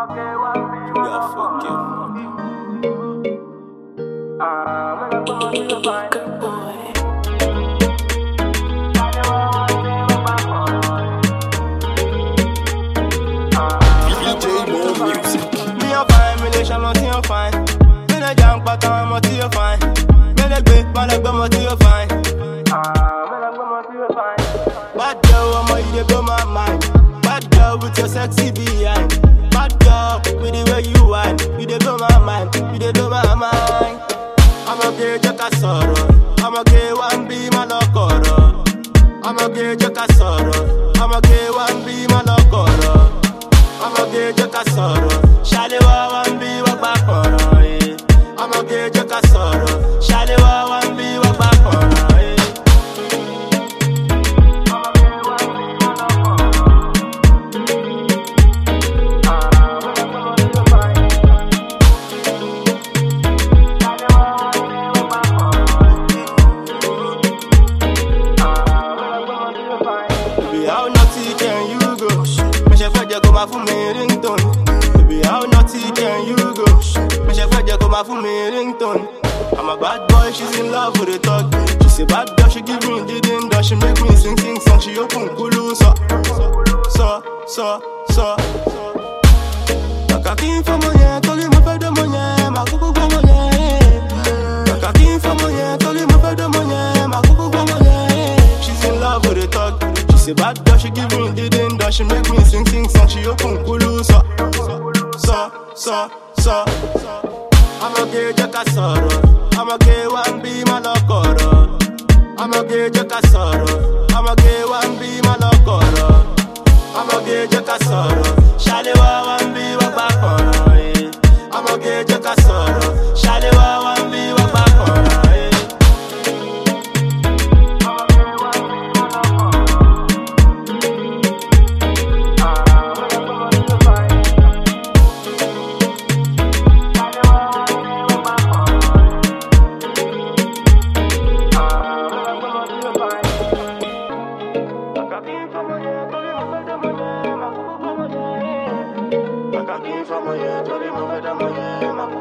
Bad girl, I'ma you blow my mind. Bad girl with your sexy behind. Bad girl with the way you whine. You dey blow my mind. You dey blow my mind. I'ma get your casoro. I'ma get one be my locoro. I'ma get your casoro. I'ma get one be my locoro. I'ma get your casoro. Shalewa one be wa bakoro. I'ma get your casoro. Shalewa one be wa bakoro. How naughty can you go? Me she fed you come out for me ringtone. Baby, how naughty can you go? Me she fed you come out for me ringtone. I'm a bad boy, she's in love with the talk. She say bad girl, she give me the ding dong. She make me sing song. She open kulu so. Kakakin for money, toli mo fed money, ma kuku for money. Kakakin for money, toli mo fed money, ma kuku for money. She's in love with the talk. She bad girl, she give me the ding dong. She make me sing song. She open kulu so. I'ma get your casoro. I'ma get one be my locoro. I'ma get your casoro. I'ma get one be my locoro. I'ma get your casoro. Shalewa one be wa bakoro. I'ma get your casoro. Shalewa one be wa bakoro. Kakakin for money, toli mo fed money, ma